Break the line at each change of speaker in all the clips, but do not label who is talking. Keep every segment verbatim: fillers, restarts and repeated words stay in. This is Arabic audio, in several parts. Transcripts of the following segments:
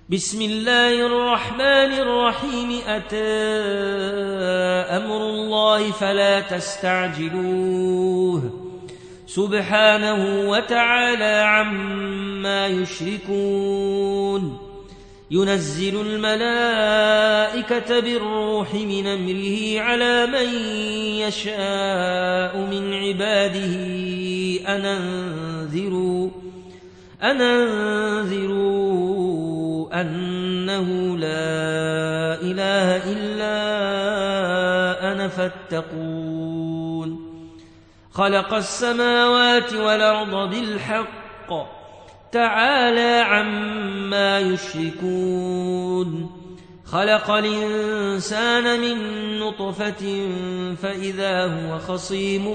بسم الله الرحمن الرحيم أتى أمر الله فلا تستعجلوه سبحانه وتعالى عما يشركون ينزل الملائكة بالروح من أمره على من يشاء من عباده أن أنذروا أن أنذروا أنه لا إله إلا أنا فاتقون خلق السماوات والأرض بالحق تعالى عما يشركون خلق الإنسان من نطفة فإذا هو خصيم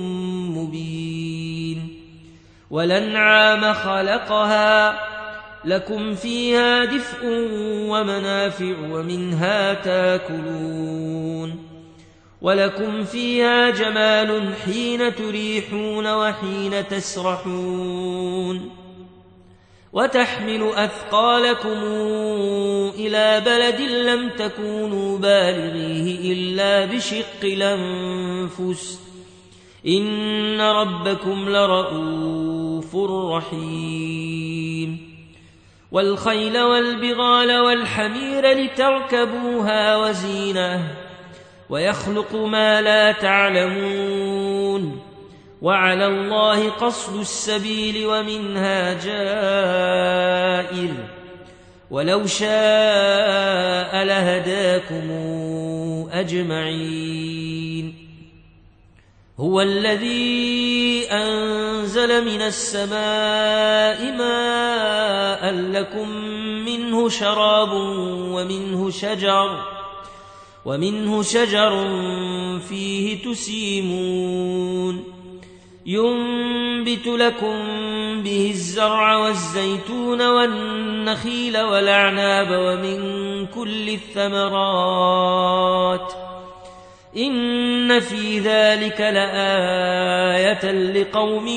مبين والأنعام خلقها لكم فيها دفء ومنافع ومنها تاكلون ولكم فيها جمال حين تريحون وحين تسرحون وتحمل أثقالكم إلى بلد لم تكونوا بالغيه إلا بشق الأنفس إن ربكم لرؤوف رحيم والخيل والبغال والحمير لتركبوها وزينة ويخلق ما لا تعلمون وعلى الله قصد السبيل ومنها جائر ولو شاء لهداكم أجمعين هو الذي أنزل من السماء ماء لكم منه شراب ومنه شجر ومنه شجر فيه تسيمون ينبت لكم به الزرع والزيتون والنخيل والأعناب ومن كل الثمرات إن في ذلك لآية لقوم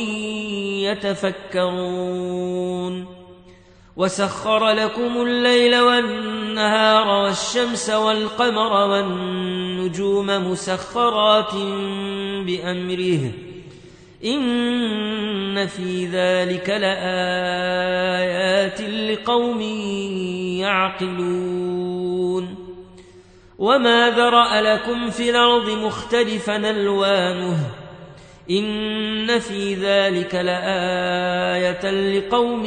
يتفكرون وسخر لكم الليل والنهار والشمس والقمر والنجوم مسخرات بأمره إن في ذلك لآيات لقوم يعقلون وما ذرأ لكم في الأرض مختلفا ألوانه إن في ذلك لآية لقوم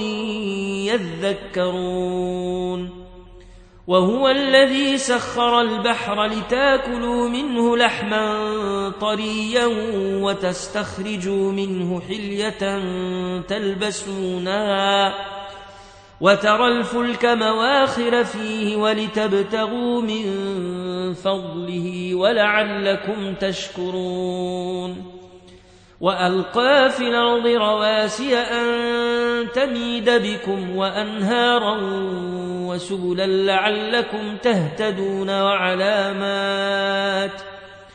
يذكرون وهو الذي سخر البحر لتاكلوا منه لحما طريا وتستخرجوا منه حلية تلبسونها وترى الفلك مواخر فيه ولتبتغوا من فضله ولعلكم تشكرون وألقى في الأرض رواسي أن تميد بكم وأنهارا وسبلا لعلكم تهتدون وعلامات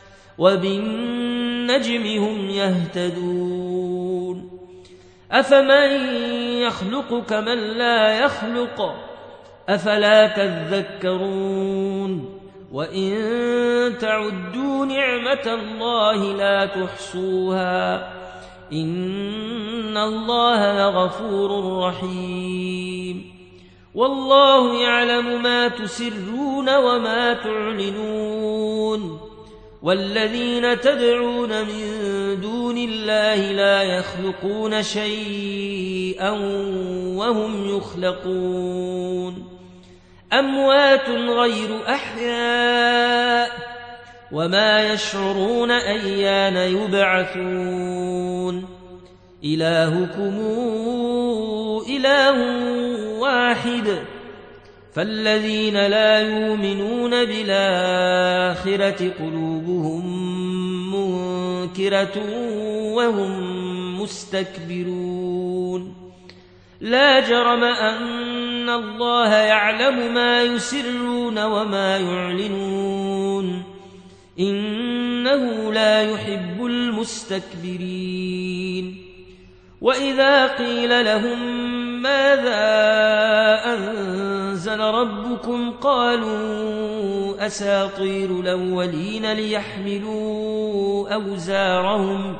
وبالنجم هم يهتدون أفمن يخلق كمن لا يخلق أفلا تذكرون وإن تعدوا نعمة الله لا تحصوها إن الله لغفور رحيم والله يعلم ما تسرون وما تعلنون والذين تدعون من دون الله لا يخلقون شيئا وهم يخلقون أموات غير أحياء وما يشعرون أيان يبعثون إلهكم إله واحد فالذين لا يؤمنون بالآخرة قلوبهم منكرة وهم مستكبرون لا جرم أن الله يعلم ما يسرون وما يعلنون إنه لا يحب المستكبرين وإذا قيل لهم ماذا أنزل أنزل ربكم قالوا أساطير الأولين ليحملوا أوزارهم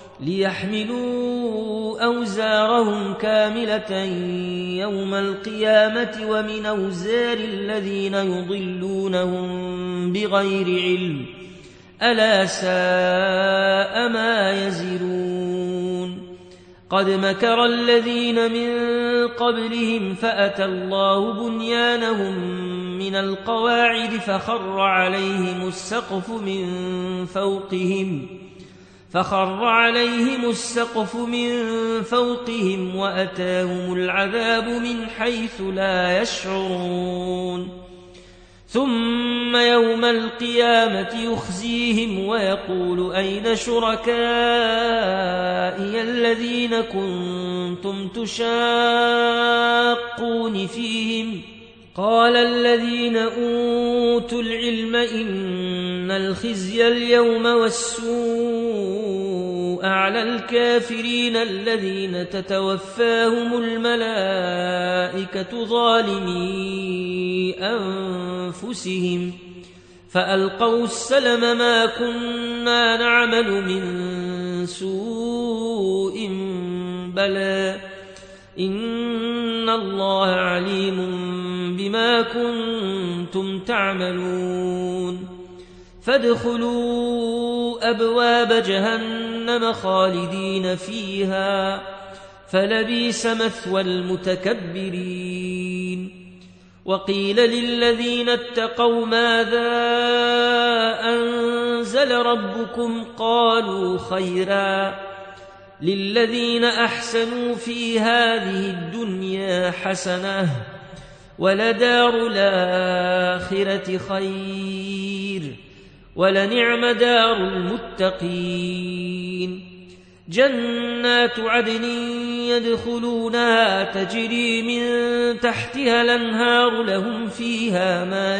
ليحملوا أوزارهم كاملة يوم القيامة ومن أوزار الذين يضلونهم بغير علم ألا ساء ما يزرون قد مكر الذين من قبلهم فأتى الله بنيانهم من القواعد فخر عليهم السقف من فوقهم فخر عليهم السقف من فوقهم وأتاهم العذاب من حيث لا يشعرون ثم يوم القيامة يخزيهم ويقول أين شركائي الذين كنتم تشاقون فيهم قال الذين أوتوا العلم إن الخزي اليوم والسوء على الكافرين الذين تتوفاهم الملائكة ظالمي أنفسهم فألقوا السلم ما كنا نعمل من سوء بلى إن الله عليم بما كنتم تعملون فادخلوا أبواب جهنم خالدين فيها فلبئس مثوى المتكبرين وقيل للذين اتقوا ماذا أنزل ربكم قالوا خيرا للذين أحسنوا في هذه الدنيا حسنة ولدار الآخرة خير ولنعم دار المتقين جنات عدن يدخلونها تجري من تحتها الأنهار لهم فيها ما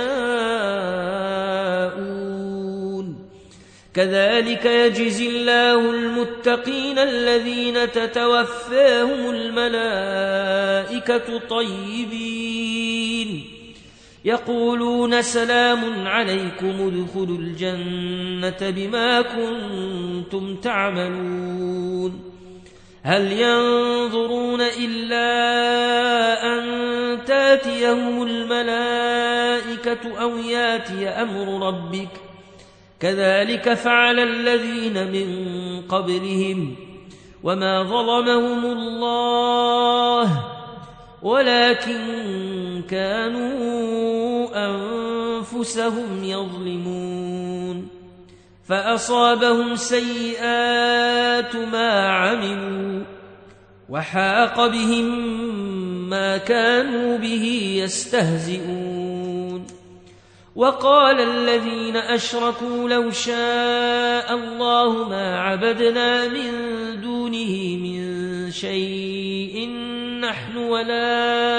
يشاءون كذلك يجزي الله المتقين الذين تتوفاهم الملائكة طيبين يقولون سلام عليكم ادخلوا الجنة بما كنتم تعملون هل ينظرون إلا أن تاتيهم الملائكة أو ياتي أمر ربك كذلك فعل الذين من قبلهم وما ظلمهم الله ولكن كانوا أنفسهم يظلمون فأصابهم سيئات ما عملوا وحاق بهم ما كانوا به يستهزئون وقال الذين أشركوا لو شاء الله ما عبدنا من دونه من شيء نحن ولا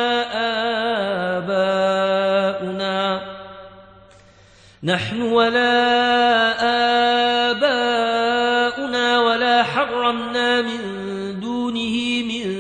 آباؤنا نحن ولا آباؤنا ولا حرمنا من دونه من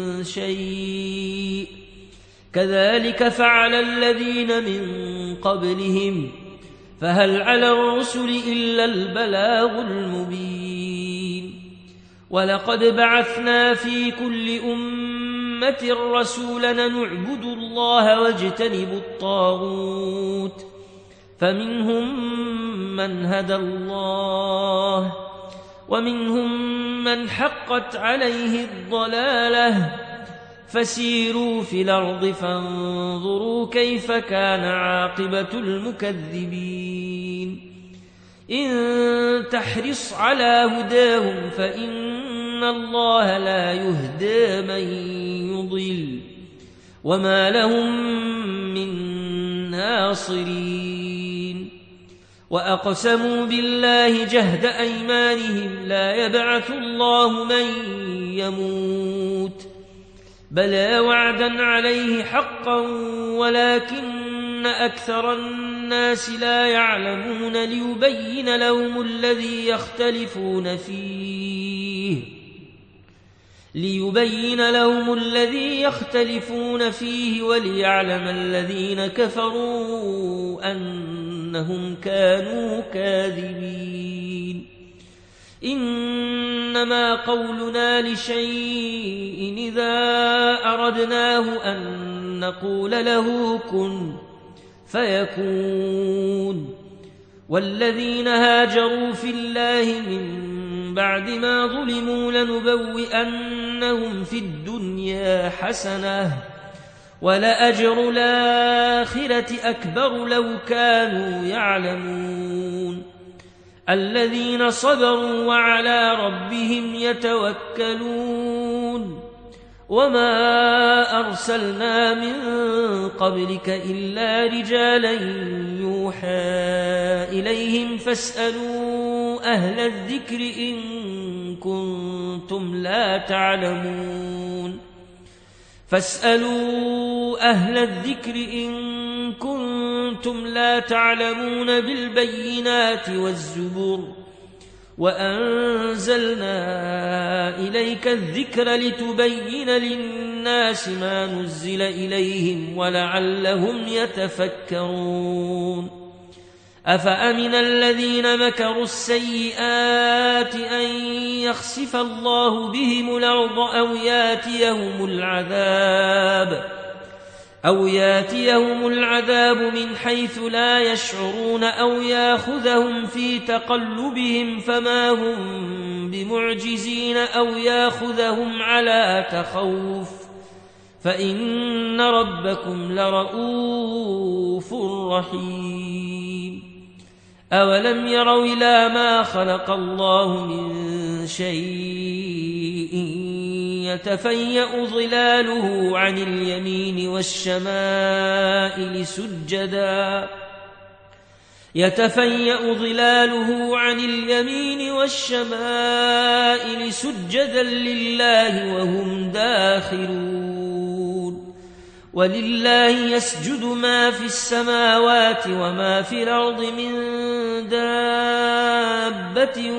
شيء كذلك فعل الذين من قبلهم فهل على الرسل إلا البلاغ المبين ولقد بعثنا في كل أمة رسولا نعبد الله واجتنب الطاغوت فمنهم من هدى الله ومنهم من حقت عليه الضلالة فسيروا في الأرض فانظروا كيف كان عاقبة المكذبين إن تحرص على هداهم فإن الله لا يهدى من يضل وما لهم من ناصرين وأقسموا بالله جهد أيمانهم لا يبعث الله من يموت بلى وعدا عليه حقا ولكن أكثر الناس لا يعلمون ليبين لهم الذي يختلفون فيه ليبين لهم الذي يختلفون فيه وليعلم الذين كفروا أنهم كانوا كاذبين إنما قولنا لشيء إذا أردناه أن نقول له كن فيكون والذين هاجروا في الله من بعد ما ظلموا لنبوئنهم في الدنيا حسنة ولأجر الآخرة أكبر لو كانوا يعلمون الذين صبروا وعلى ربهم يتوكلون وما أرسلنا من قبلك إلا رجالا يوحى إليهم فاسألوا أهل الذكر إن كنتم لا تعلمون فاسألوا أهل الذكر إن كنتم لا تعلمون بالبينات والزبر وأنزلنا إليك الذكر لتبين للناس ما نزل إليهم ولعلهم يتفكرون أفأمن الذين مكروا السيئات أن يخسف الله بهم الأرض أو ياتيهم العذاب أو ياتيهم العذاب من حيث لا يشعرون أو ياخذهم في تقلبهم فما هم بمعجزين أو ياخذهم على تخوف فإن ربكم لرؤوف رحيم أولم يروا إلى ما خلق الله من شيء يتفيأ ظلاله عن اليمين والشمائل سجدا يتفيأ ظلاله عن اليمين والشمائل سجدا لله وهم داخرون ولله يسجد ما في السماوات وما في الأرض من دابة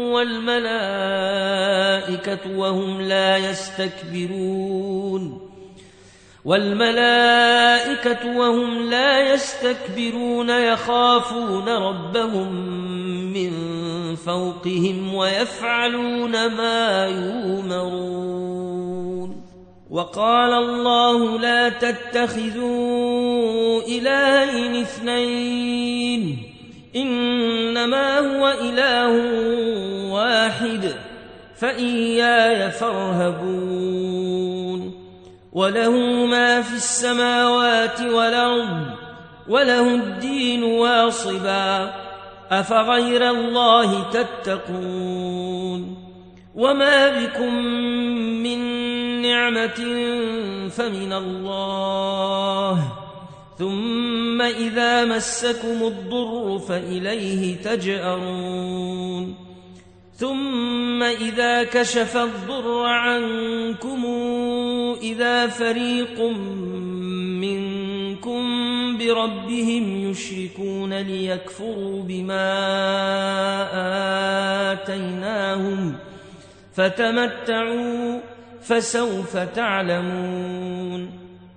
والملائكة وهم لا يستكبرون والملائكة وهم لا يستكبرون يخافون ربهم من فوقهم ويفعلون ما يؤمرون وقال الله لا تتخذوا إلهين اثنين إنما هو إله واحد فإياي فارهبون وله ما في السماوات والأرض وله الدين واصبا أفغير الله تتقون وما بكم من نعمة فمن الله ثم إذا مسكم الضر فإليه تجأرون ثم إذا كشف الضر عنكم إذا فريق منكم بربهم يشركون ليكفروا بما آتيناهم فتمتعوا فسوف تعلمون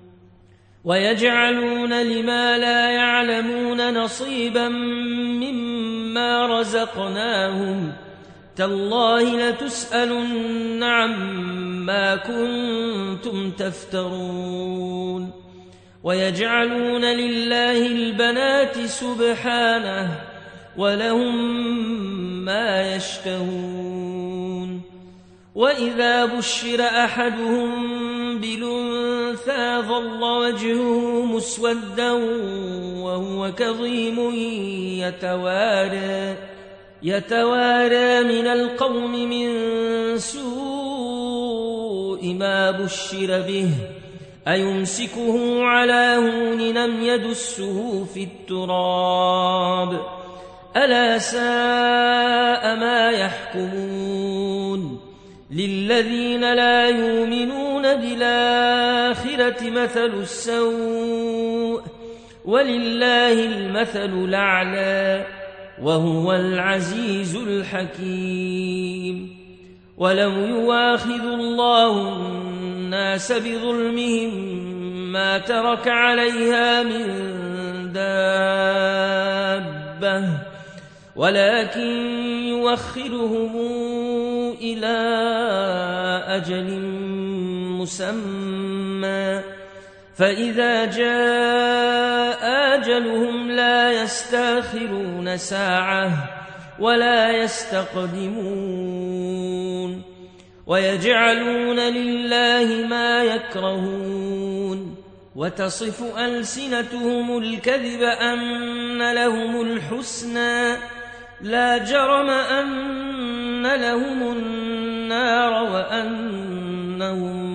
ويجعلون لما لا يعلمون نصيبا مما رزقناهم تالله لتسألن عما كنتم تفترون ويجعلون لله البنات سبحانه ولهم ما يشتهون وإذا بشر أحدهم بالأنثى ظل وجهه مسودا وهو كظيم يتوارى يتوارى من القوم من سوء ما بشر به أيمسكه على هون لم يدسه في التراب ألا ساء ما يحكمون للذين لا يؤمنون بالآخرة مثل السوء ولله المثل الأعلى وهو العزيز الحكيم ولو يواخذ الله الناس بظلمهم ما ترك عليها من دابة ولكن يوخرهم إلى أجل مسمى فإذا جاء أجلهم لا يستأخرون ساعة ولا يستقدمون ويجعلون لله ما يكرهون وتصف ألسنتهم الكذب أن لهم الحسنى لا جرم أن لهم النار وأنهم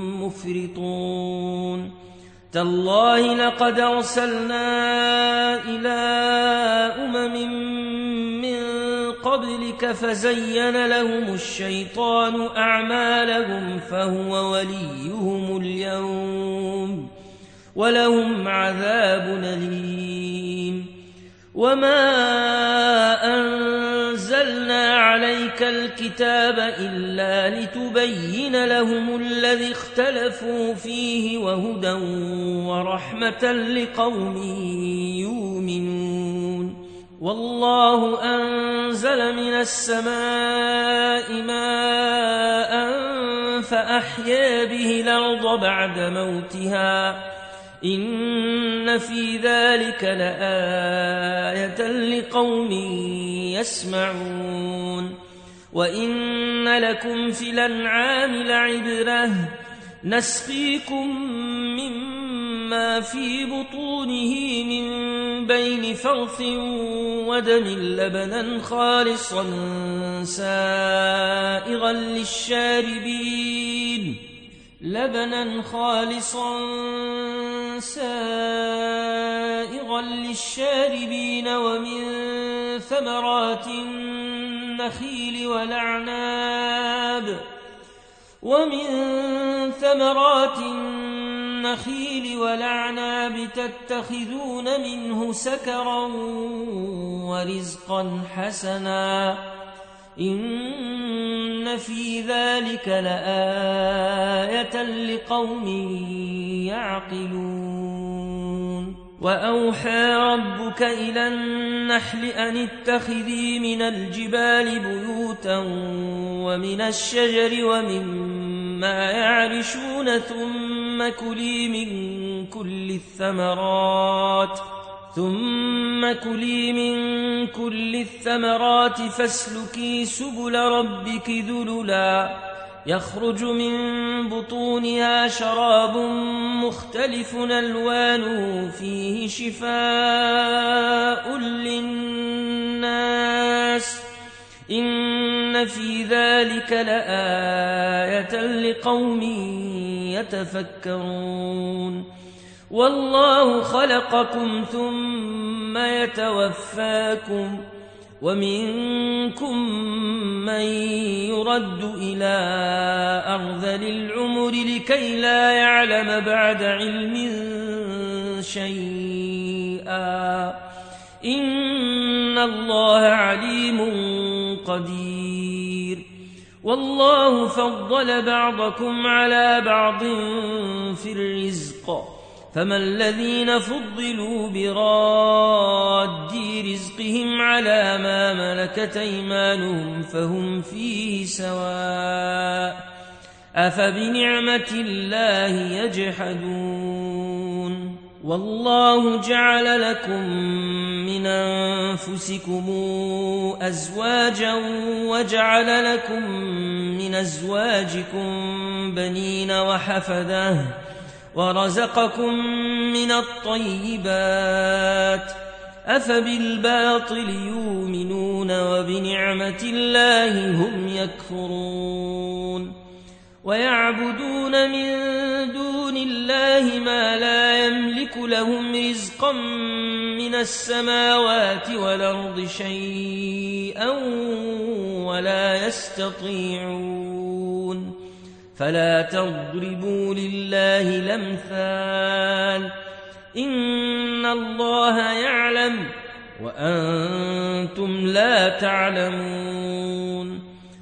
مفرطون تالله لقد أرسلنا إلى أمم من قبلك فزين لهم الشيطان أعمالهم فهو وليهم اليوم ولهم عذاب أليم وما أنزلنا عليك الكتاب إلا لتبين لهم الذي اختلفوا فيه وهدى ورحمة لقوم يؤمنون والله أنزل من السماء ماء فأحيا به الأرض بعد موتها إن في ذلك لآية لقوم يسمعون وإن لكم في الأنعام لعبرة نسقيكم مما في بطونه من بين فرث ودم لبنا خالصا سائغا للشاربين لبنا خالصا سائغا للشاربين ومن ثمرات النخيل والأعناب ومن ثمرات النخيل والأعناب تتخذون منه سكرا ورزقا حسنا إن في ذلك لآية لقوم يعقلون وأوحى ربك إلى النحل أن اتخذي من الجبال بيوتا ومن الشجر ومما يعرشون ثم كلي من كل الثمرات ثم كلي من كل الثمرات فاسلكي سبل ربك ذللا يخرج من بطونها شراب مختلف ألوانه فيه شفاء للناس إن في ذلك لآية لقوم يتفكرون والله خلقكم ثم يتوفاكم ومنكم من يرد إلى أرذل العمر لكي لا يعلم بعد علم شيئا إن الله عليم قدير والله فضل بعضكم على بعض في الرزق فما الذين فضلوا براد رزقهم على ما ملكت أيمانهم فهم فيه سواء أفبنعمة الله يجحدون والله جعل لكم من أنفسكم أزواجا وجعل لكم من أزواجكم بنين وحفدة ورزقكم من الطيبات أفبالباطل يؤمنون وبنعمة الله هم يكفرون ويعبدون من دون الله ما لا يملك لهم رزقا من السماوات والأرض شيئا ولا يستطيعون فلا تضربوا لله الأمثال إن الله يعلم وأنتم لا تعلمون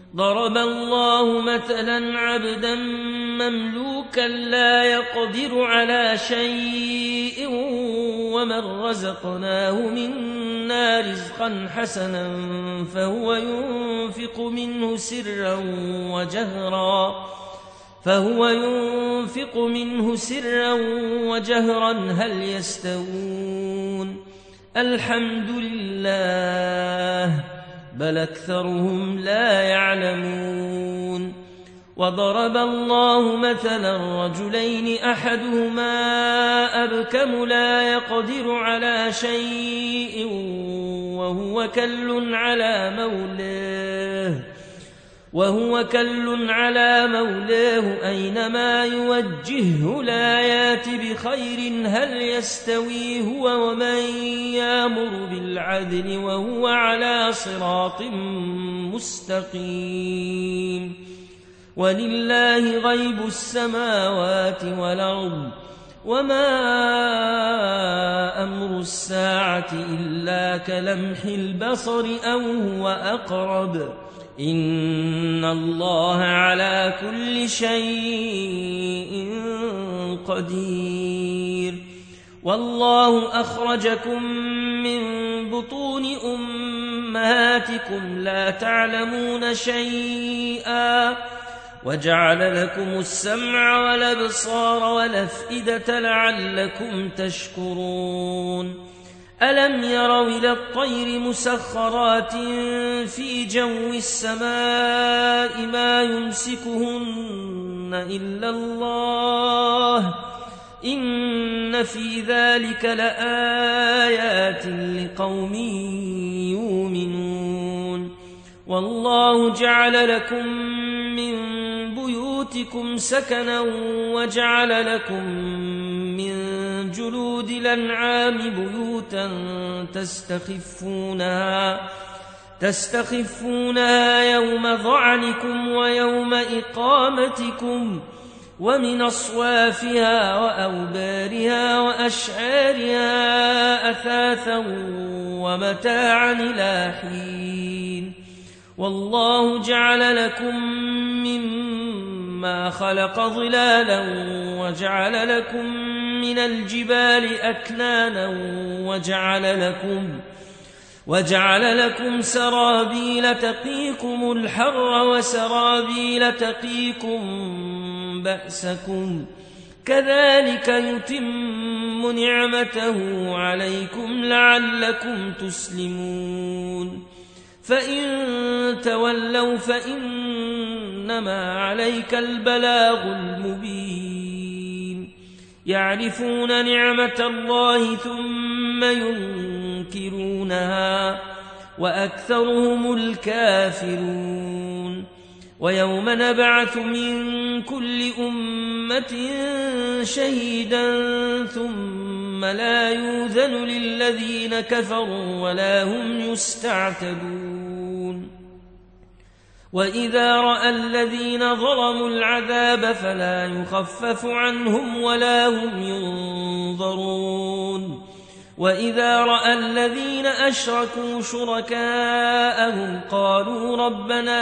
ضرب الله مثلا عبدا مملوكا لا يقدر على شيء ومن رزقناه منا رزقا حسنا فهو ينفق منه سرا وجهرا فهو ينفق منه سرا وجهرا هل يستوون الحمد لله بل أكثرهم لا يعلمون وضرب الله مثلا رجلين أحدهما أبكم لا يقدر على شيء وهو كل على مولاه وهو كل على مولاه أينما يوجهه لا يات بخير هل يستوي هو ومن يأمر بالعدل وهو على صراط مستقيم ولله غيب السماوات والأرض وما أمر الساعة إلا كلمح البصر أو هو أقرب إن الله على كل شيء قدير والله أخرجكم من بطون أمهاتكم لا تعلمون شيئا وجعل لكم السمع والأبصار والأفئدة لعلكم تشكرون ألم يروا إلى الطير مسخرات في جو السماء ما يمسكهن إلا الله إن في ذلك لآيات لقوم يؤمنون والله جعل لكم من بيوتكم سكنا وجعل لكم من جلود الأنعام بيوتا تستخفونها تستخفونها يوم ظعنكم ويوم إقامتكم ومن أصوافها وأوبارها وأشعارها أثاثا ومتاعا إلى حين والله جعل لكم مما خلق ظلالا وجعل لكم من الجبال أكنانا وجعل لكم وجعل لكم سرابيل تقيكم الحر وسرابيل تقيكم بأسكم كذلك يتم نعمته عليكم لعلكم تسلمون فإن تولوا فإنما عليك البلاغ المبين يعرفون نعمة الله ثم ينكرونها وأكثرهم الكافرون ويوم نبعث من كل أمة شهيدا ثم لا يؤذن للذين كفروا ولا هم يستعتبون وإذا رأى الذين ظلموا العذاب فلا يخفف عنهم ولا هم ينظرون وإذا رأى الذين أشركوا شركاءهم قالوا ربنا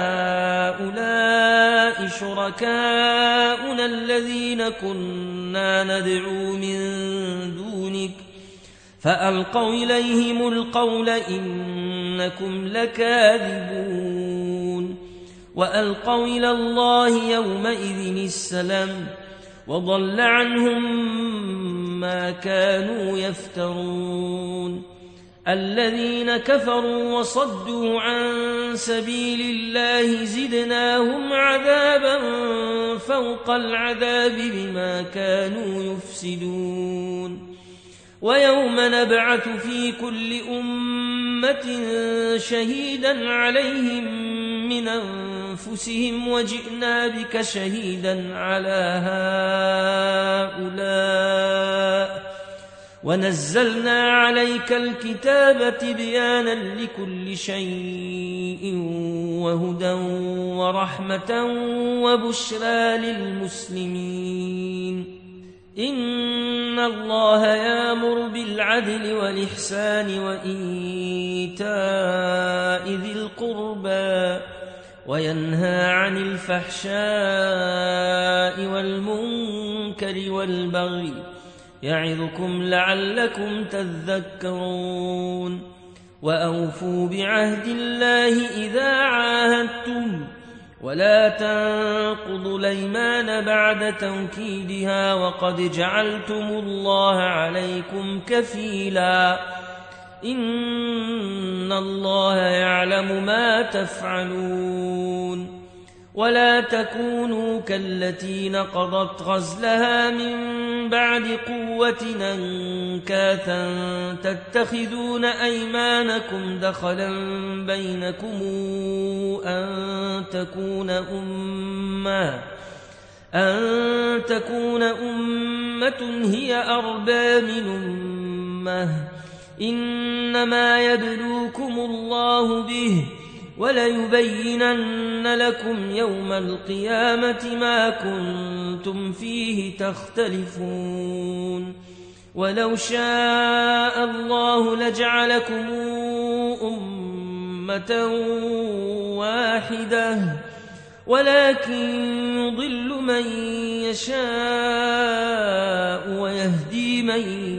هؤلاء شركاؤنا الذين كنا ندعو من دونك فألقوا إليهم القول إنكم لكاذبون وألقوا إلى الله يومئذ السلام وضل عنهم ما كانوا يفترون الذين كفروا وصدوا عن سبيل الله زدناهم عذابا فوق العذاب بما كانوا يفسدون ويوم نبعث في كل أمة شهيدا عليهم من أنفسهم وجئنا بك شهيدا على هؤلاء ونزلنا عليك الكتاب تبيانا لكل شيء وهدى ورحمة وبشرى للمسلمين إن الله يأمر بالعدل والإحسان وإيتاء ذي القربى وينهى عن الفحشاء والمنكر والبغي يعظكم لعلكم تذكرون وأوفوا بعهد الله إذا عاهدتم ولا تنقضوا الأيمان بعد توكيدها وقد جعلتم الله عليكم كفيلا إن الله يعلم ما تفعلون ولا تكونوا كالتي نقضت غزلها من بعد قوة أنكاثا تتخذون أيمانكم دخلا بينكم أن تكون أمة أن تكون أمة هي أربى من أمة إنما يبلوكم الله به وليبينن لكم يوم القيامة ما كنتم فيه تختلفون ولو شاء الله لجعلكم أمة واحدة ولكن يضل من يشاء ويهدي من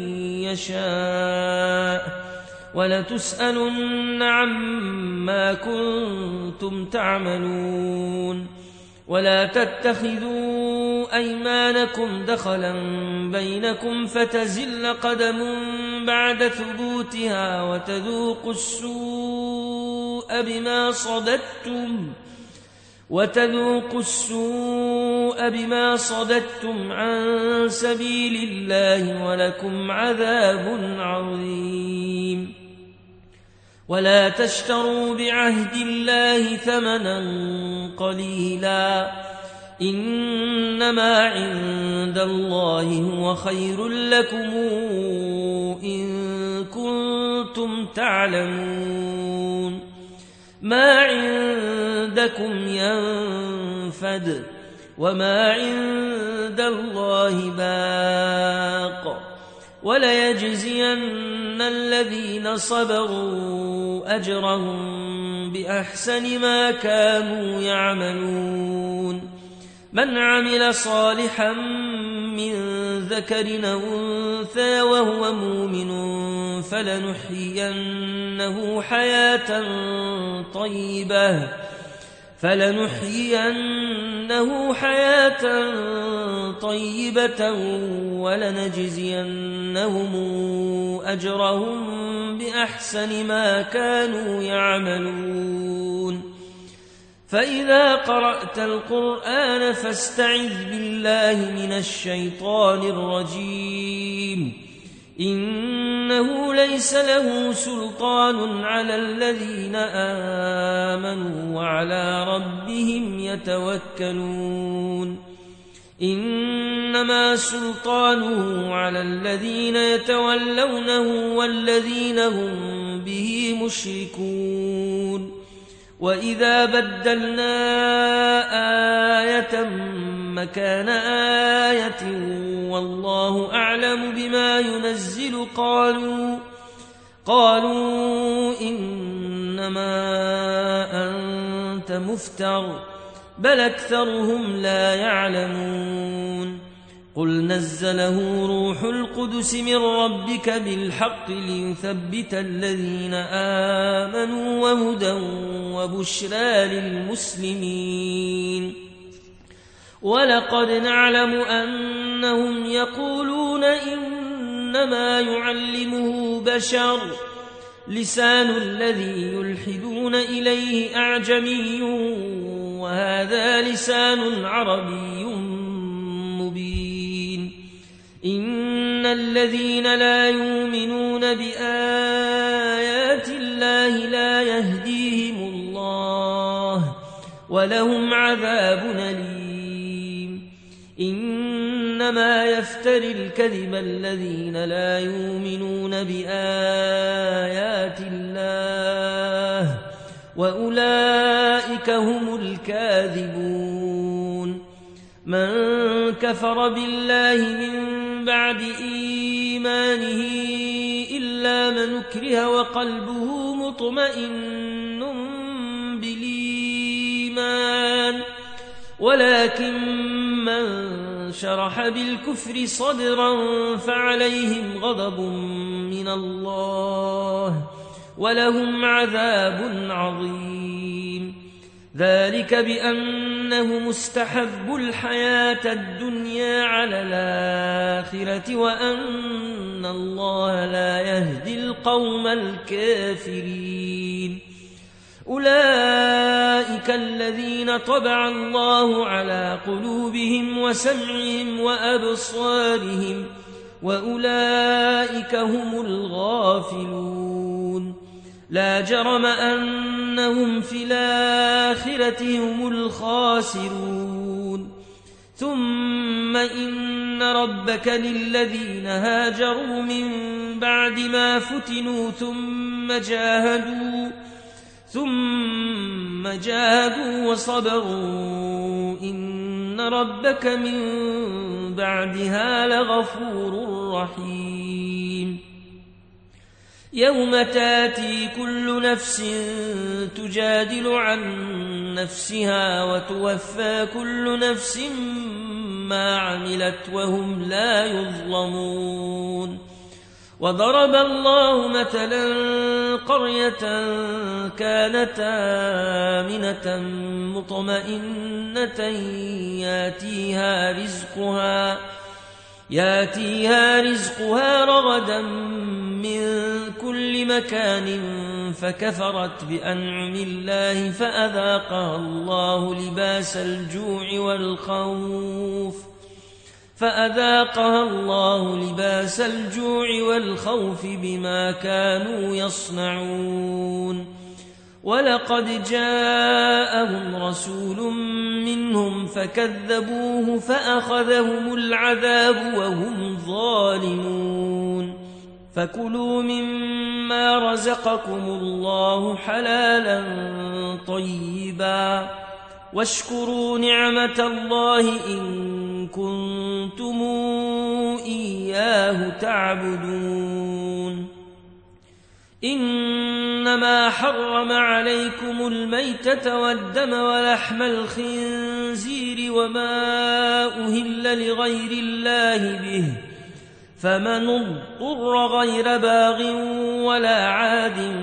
يشاء ولتسألن عما كنتم تعملون ولا تتخذوا أيمانكم دخلا بينكم فتزل قدم بعد ثبوتها وتذوقوا السوء بما صددتم وتذوقوا السوء بما صددتم عن سبيل الله ولكم عذاب عظيم ولا تشتروا بعهد الله ثمنا قليلا إنما عند الله هو خير لكم إن كنتم تعلمون ما عندكم ينفد وما عند الله باق وليجزين الذين صبروا أجرهم بأحسن ما كانوا يعملون من عمل صالحا من ذكر أو أنثى وهو مؤمن فلنحيينه حياة طيبة فلنحيينه حياة طيبة ولنجزينهم أجرهم بأحسن ما كانوا يعملون فإذا قرأت القرآن فاستعذ بالله من الشيطان الرجيم إنه ليس له سلطان على الذين آمنوا وعلى ربهم يتوكلون إنما سلطانه على الذين يتولونه والذين هم به مشركون وإذا بدلنا آية مكان آية والله أعلم بما ينزل قالوا قالوا إنما أنت مفتر بل أكثرهم لا يعلمون قل نزله روح القدس من ربك بالحق ليثبت الذين آمنوا وهدى وبشرى للمسلمين ولقد نعلم أنهم يقولون إنما يعلمه بشر لسان الذي يلحدون إليه أعجمي وهذا لسان عربي مبين إن الذين لا يؤمنون بآيات الله لا يهديهم الله ولهم عذاب أليم إنما يفتري الكذب الذين لا يؤمنون بآيات الله وأولئك هم الكاذبون من كفر بالله من بعد إيمانه إلا من أكره وقلبه مطمئن بالإيمان الإيمان، ولكن من شرح بالكفر صدرا فعليهم غضب من الله ولهم عذاب عظيم. ذلك بأنه مستحب الحياة الدنيا على الآخرة وأن الله لا يهدي القوم الكافرين. أولئك الذين طبع الله على قلوبهم وسمعهم وأبصارهم وأولئك هم الغافلون. لا جرم أنهم في الآخرة هم الخاسرون. ثم إن ربك للذين هاجروا من بعد ما فتنوا ثم جاهدوا ثم جاهدوا وصبروا إن ربك من بعدها لغفور رحيم. يوم تاتي كل نفس تجادل عن نفسها وتوفى كل نفس ما عملت وهم لا يظلمون. وضرب الله مثلا قرية كانت آمنة مطمئنة ياتيها رزقها ياتيها رزقها رغدا من كل مكان فكفرت بأنعم الله فأذاقها الله لباس الجوع والخوف فأذاقها الله لباس الجوع والخوف بما كانوا يصنعون. ولقد جاءهم رسول منهم فكذبوه فأخذهم العذاب وهم ظالمون. فكلوا مما رزقكم الله حلالا طيبا واشكروا نعمة الله إن كنتم إياه تعبدون. إنما حرم عليكم الميتة والدم ولحم الخنزير وما أهل لغير الله به فمن اضطر غير باغ ولا عاد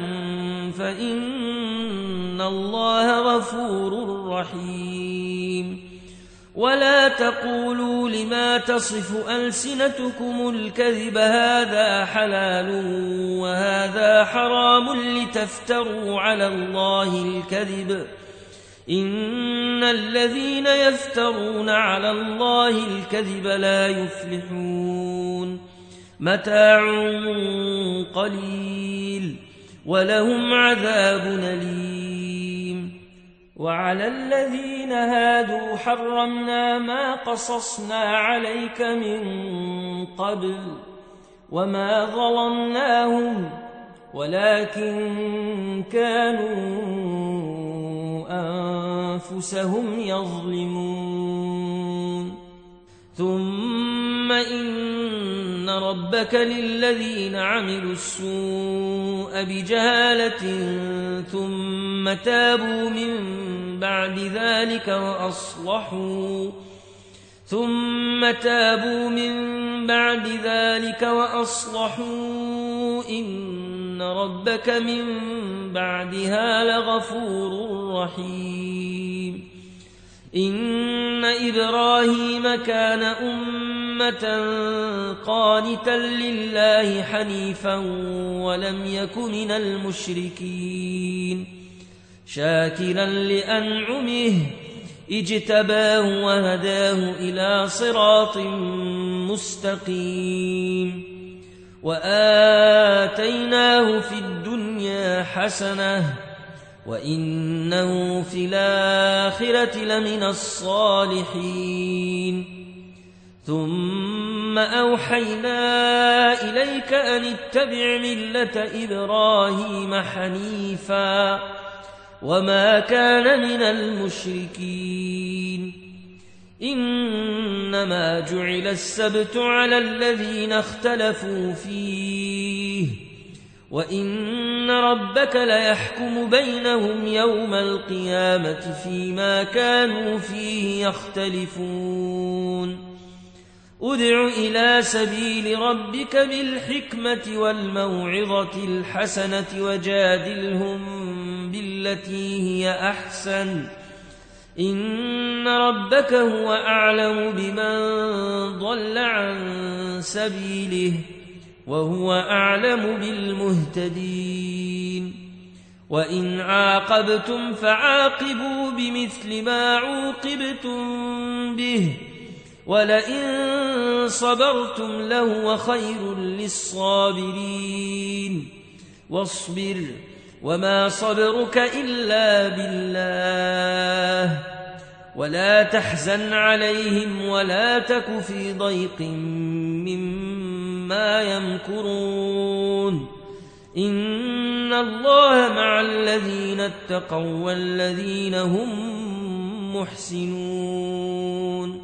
فإن الله غفور رحيم. ولا تقولوا لما تصف ألسنتكم الكذب هذا حلال وهذا حرام لتفتروا على الله الكذب إن الذين يفترون على الله الكذب لا يفلحون. متاع قليل ولهم عذاب أليم. وعلى الذين هادوا حرمنا ما قصصنا عليك من قبل وما ظلمناهم ولكن كانوا أنفسهم يظلمون. ثم إن ربك للذين عملوا السوء بجهالة ثم تابوا من بعد ذلك وأصلحوا ثم تابوا من بعد ذلك وأصلحوا إن ربك من بعدها لغفور رحيم. إن إبراهيم كان أمة قانتا لله حنيفا ولم يك من المشركين شاكرا لأنعمه اجتباه وهداه إلى صراط مستقيم. وآتيناه في الدنيا حسنة وإنه في الآخرة لمن الصالحين. ثم أوحينا إليك أن اتبع ملة إبراهيم حنيفا وما كان من المشركين. إنما جعل السبت على الذين اختلفوا فيه وإن ربك ليحكم بينهم يوم القيامة فيما كانوا فيه يختلفون ادع إلى سبيل ربك بالحكمة والموعظة الحسنة وجادلهم بالتي هي أحسن إن ربك هو أعلم بمن ضل عن سبيله وهو أعلم بالمهتدين وإن عاقبتم فعاقبوا بمثل ما عوقبتم به ولئن صبرتم لهو خير للصابرين واصبر وما صبرك إلا بالله ولا تحزن عليهم ولا تك في ضيق مما يمكرون إن الله مع الذين اتقوا والذين هم محسنون